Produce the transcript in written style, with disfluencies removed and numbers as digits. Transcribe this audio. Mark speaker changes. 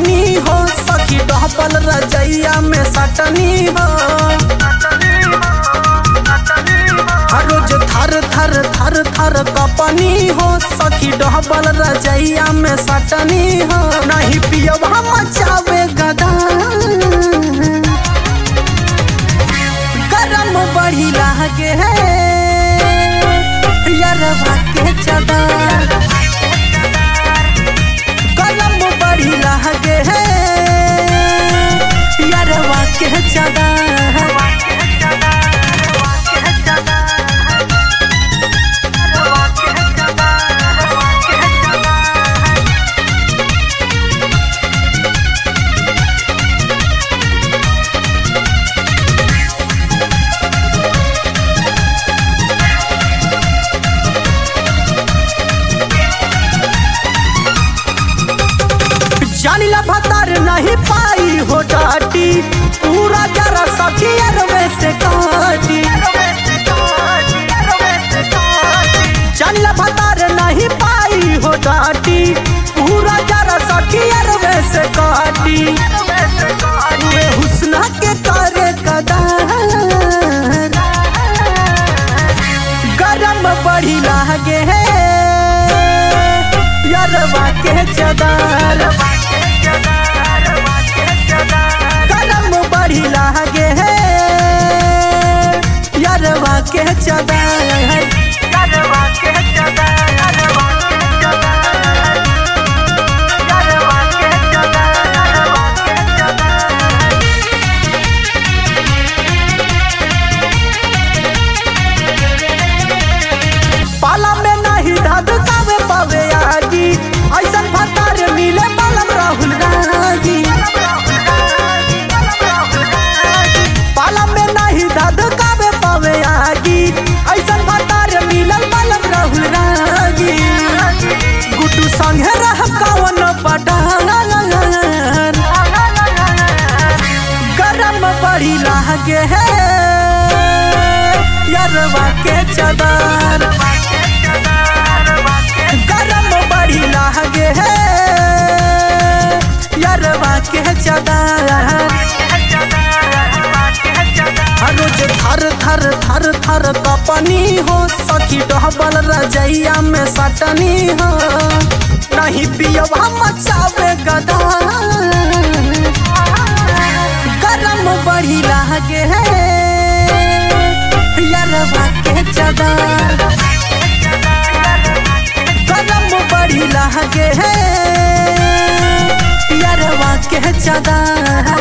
Speaker 1: Company हो सखी डहबल रजैया में सटनी हो रोज थर थर थर थर कपनी हो सखी डहबल रजैया में सटनी हो नहीं पियब हम मचावे गदा गरम बड़ी लागे है यारवा के चदर गरम बड़ी लागे है यारवा के चदर जानिला भतार नहीं पाई हो डाटी पूरा जरा सखी अरवे से काटी जानिला भतार नहीं पाई हो डाटी पूरा जरा सखी अरवे से काटी वे हुस्ना के करे कदर गरम बड़ी लागे है यारवा के चदर गरम बड़ी लागे है यारवा के चदर पाला में नहीं धधकावे पावे आगी ऐसा भतार मिले बालम राहुल रागी पाला में नहीं धधकावे पावे आगी ऐसा भतार मिले बालम राहुल रागी गुड्डू संगे रह कवन पटार गरम बड़ी लागे है यारवा के चदर गरम बड़ी लागे है यारवा के चदर रोज थर थर थर थर कपनी हो सखी डहबल रजैया में सटनी हो नहीं पियब हम मचावे गदा गरम बड़ी लागे है यारवा के चदर गरम बड़ी लागे है यारवा के चदर।